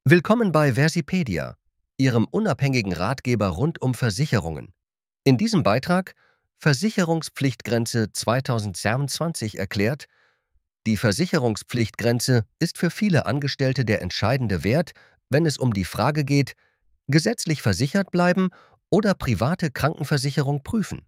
Willkommen bei Versipedia, Ihrem unabhängigen Ratgeber rund um Versicherungen. In diesem Beitrag Versicherungspflichtgrenze 2022 erklärt: Die Versicherungspflichtgrenze ist für viele Angestellte der entscheidende Wert, wenn es um die Frage geht, gesetzlich versichert bleiben oder private Krankenversicherung prüfen.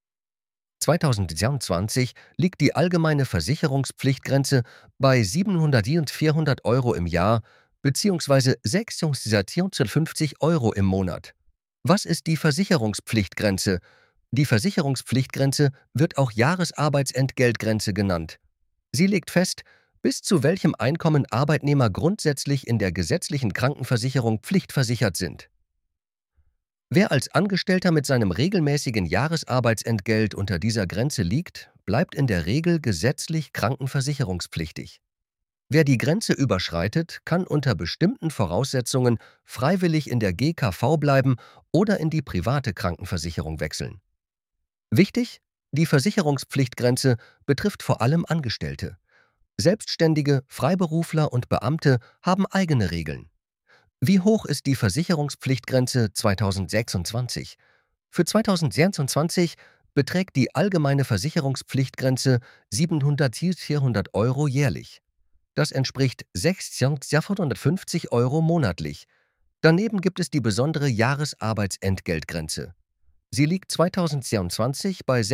2022 liegt die allgemeine Versicherungspflichtgrenze bei 700 Euro im Jahr bzw. 650 Euro im Monat. Was ist die Versicherungspflichtgrenze? Die Versicherungspflichtgrenze wird auch Jahresarbeitsentgeltgrenze genannt. Sie legt fest, bis zu welchem Einkommen Arbeitnehmer grundsätzlich in der gesetzlichen Krankenversicherung pflichtversichert sind. Wer als Angestellter mit seinem regelmäßigen Jahresarbeitsentgelt unter dieser Grenze liegt, bleibt in der Regel gesetzlich krankenversicherungspflichtig. Wer die Grenze überschreitet, kann unter bestimmten Voraussetzungen freiwillig in der GKV bleiben oder in die private Krankenversicherung wechseln. Wichtig: Die Versicherungspflichtgrenze betrifft vor allem Angestellte. Selbstständige, Freiberufler und Beamte haben eigene Regeln. Wie hoch ist die Versicherungspflichtgrenze 2026? Für 2026 beträgt die allgemeine Versicherungspflichtgrenze 700 Euro jährlich. Das entspricht 650 Euro monatlich. Daneben gibt es die besondere Jahresarbeitsentgeltgrenze. Sie liegt 2022 bei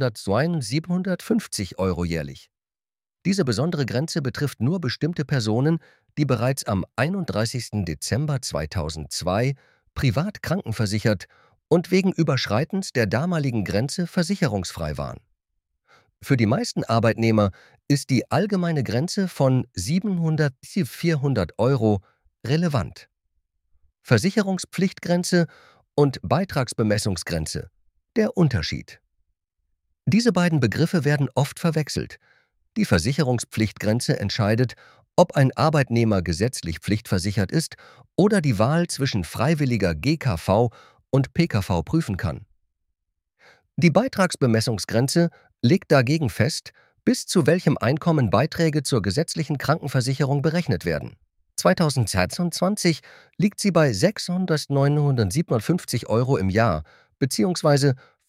750 Euro jährlich. Diese besondere Grenze betrifft nur bestimmte Personen, die bereits am 31. Dezember 2002 privat krankenversichert und wegen Überschreitens der damaligen Grenze versicherungsfrei waren. Für die meisten Arbeitnehmer ist die allgemeine Grenze von 700 Euro relevant. Versicherungspflichtgrenze und Beitragsbemessungsgrenze. Der Unterschied. Diese beiden Begriffe werden oft verwechselt. Die Versicherungspflichtgrenze entscheidet, ob ein Arbeitnehmer gesetzlich pflichtversichert ist oder die Wahl zwischen freiwilliger GKV und PKV prüfen kann. Die Beitragsbemessungsgrenze legt dagegen fest, bis zu welchem Einkommen Beiträge zur gesetzlichen Krankenversicherung berechnet werden. 2022 liegt sie bei 600 Euro im Jahr bzw.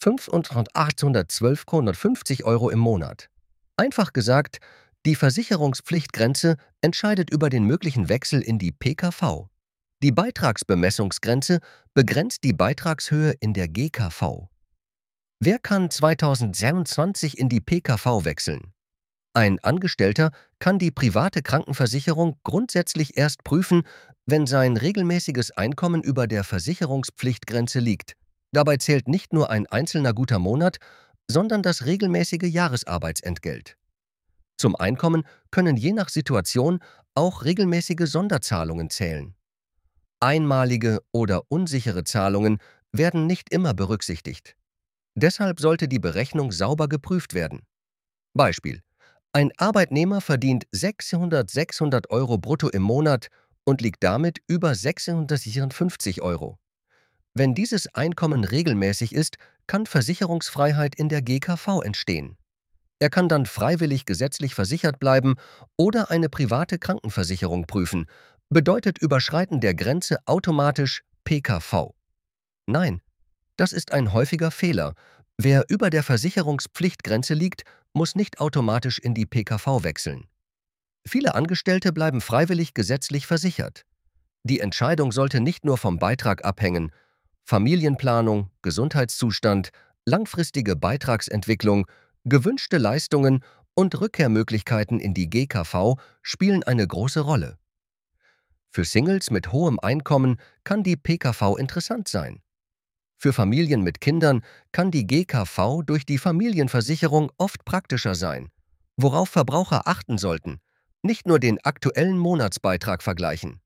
812,50 Euro im Monat. Einfach gesagt, die Versicherungspflichtgrenze entscheidet über den möglichen Wechsel in die PKV. Die Beitragsbemessungsgrenze begrenzt die Beitragshöhe in der GKV. Wer kann 2027 in die PKV wechseln? Ein Angestellter kann die private Krankenversicherung grundsätzlich erst prüfen, wenn sein regelmäßiges Einkommen über der Versicherungspflichtgrenze liegt. Dabei zählt nicht nur ein einzelner guter Monat, sondern das regelmäßige Jahresarbeitsentgelt. Zum Einkommen können je nach Situation auch regelmäßige Sonderzahlungen zählen. Einmalige oder unsichere Zahlungen werden nicht immer berücksichtigt. Deshalb sollte die Berechnung sauber geprüft werden. Beispiel: Ein Arbeitnehmer verdient 600 Euro brutto im Monat und liegt damit über 654 Euro. Wenn dieses Einkommen regelmäßig ist, kann Versicherungsfreiheit in der GKV entstehen. Er kann dann freiwillig gesetzlich versichert bleiben oder eine private Krankenversicherung prüfen. Bedeutet Überschreiten der Grenze automatisch PKV? Nein, das ist ein häufiger Fehler. Wer über der Versicherungspflichtgrenze liegt, muss nicht automatisch in die PKV wechseln. Viele Angestellte bleiben freiwillig gesetzlich versichert. Die Entscheidung sollte nicht nur vom Beitrag abhängen. Familienplanung, Gesundheitszustand, langfristige Beitragsentwicklung, gewünschte Leistungen und Rückkehrmöglichkeiten in die GKV spielen eine große Rolle. Für Singles mit hohem Einkommen kann die PKV interessant sein. Für Familien mit Kindern kann die GKV durch die Familienversicherung oft praktischer sein. Worauf Verbraucher achten sollten: Nicht nur den aktuellen Monatsbeitrag vergleichen.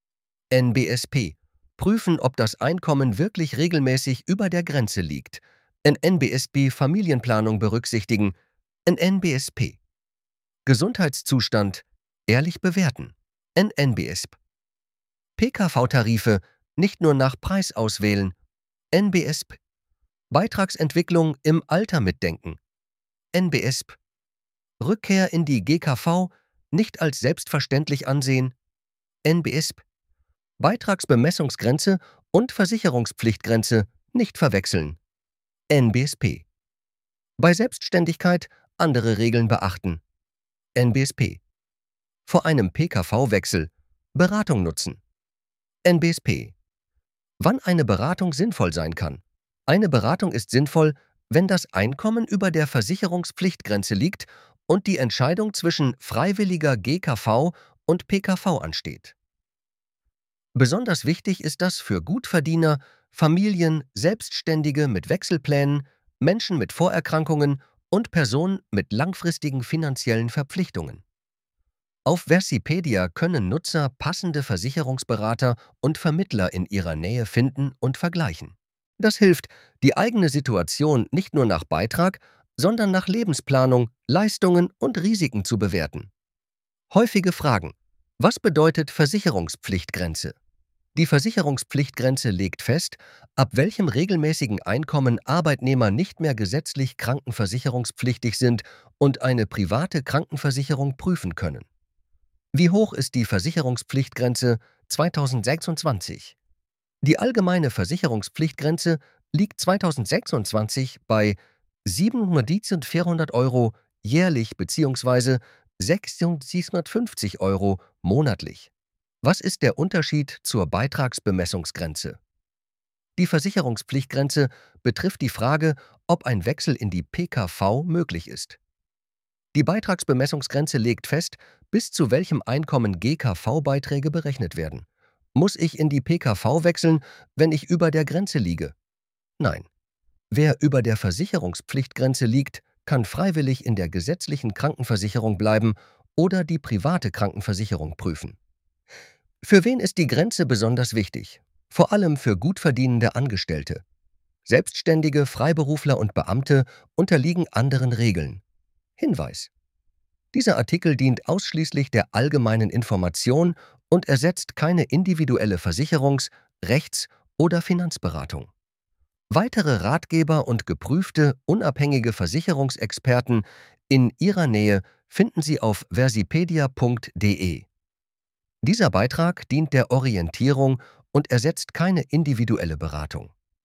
NBSP: Prüfen, ob das Einkommen wirklich regelmäßig über der Grenze liegt. NBSP Familienplanung berücksichtigen. NBSP. Gesundheitszustand ehrlich bewerten. NBSP. PKV-Tarife nicht nur nach Preis auswählen. NBSP. Beitragsentwicklung im Alter mitdenken. NBSP. Rückkehr in die GKV nicht als selbstverständlich ansehen. NBSP. Beitragsbemessungsgrenze und Versicherungspflichtgrenze nicht verwechseln. NBSP. Bei Selbstständigkeit andere Regeln beachten. NBSP. Vor einem PKV-Wechsel Beratung nutzen. NBSP. Wann eine Beratung sinnvoll sein kann. Eine Beratung ist sinnvoll, wenn das Einkommen über der Versicherungspflichtgrenze liegt und die Entscheidung zwischen freiwilliger GKV und PKV ansteht. Besonders wichtig ist das für Gutverdiener, Familien, Selbstständige mit Wechselplänen, Menschen mit Vorerkrankungen und Personen mit langfristigen finanziellen Verpflichtungen. Auf Versipedia können Nutzer passende Versicherungsberater und Vermittler in ihrer Nähe finden und vergleichen. Das hilft, die eigene Situation nicht nur nach Beitrag, sondern nach Lebensplanung, Leistungen und Risiken zu bewerten. Häufige Fragen. Was bedeutet Versicherungspflichtgrenze? Die Versicherungspflichtgrenze legt fest, ab welchem regelmäßigen Einkommen Arbeitnehmer nicht mehr gesetzlich krankenversicherungspflichtig sind und eine private Krankenversicherung prüfen können. Wie hoch ist die Versicherungspflichtgrenze 2026? Die allgemeine Versicherungspflichtgrenze liegt 2026 bei 700 Euro jährlich bzw. 650 Euro monatlich. Was ist der Unterschied zur Beitragsbemessungsgrenze? Die Versicherungspflichtgrenze betrifft die Frage, ob ein Wechsel in die PKV möglich ist. Die Beitragsbemessungsgrenze legt fest, bis zu welchem Einkommen GKV-Beiträge berechnet werden. Muss ich in die PKV wechseln, wenn ich über der Grenze liege? Nein. Wer über der Versicherungspflichtgrenze liegt, kann freiwillig in der gesetzlichen Krankenversicherung bleiben oder die private Krankenversicherung prüfen. Für wen ist die Grenze besonders wichtig? Vor allem für gut verdienende Angestellte. Selbstständige, Freiberufler und Beamte unterliegen anderen Regeln. Hinweis: Dieser Artikel dient ausschließlich der allgemeinen Information und ersetzt keine individuelle Versicherungs-, Rechts- oder Finanzberatung. Weitere Ratgeber und geprüfte, unabhängige Versicherungsexperten in Ihrer Nähe finden Sie auf versipedia.de. Dieser Beitrag dient der Orientierung und ersetzt keine individuelle Beratung.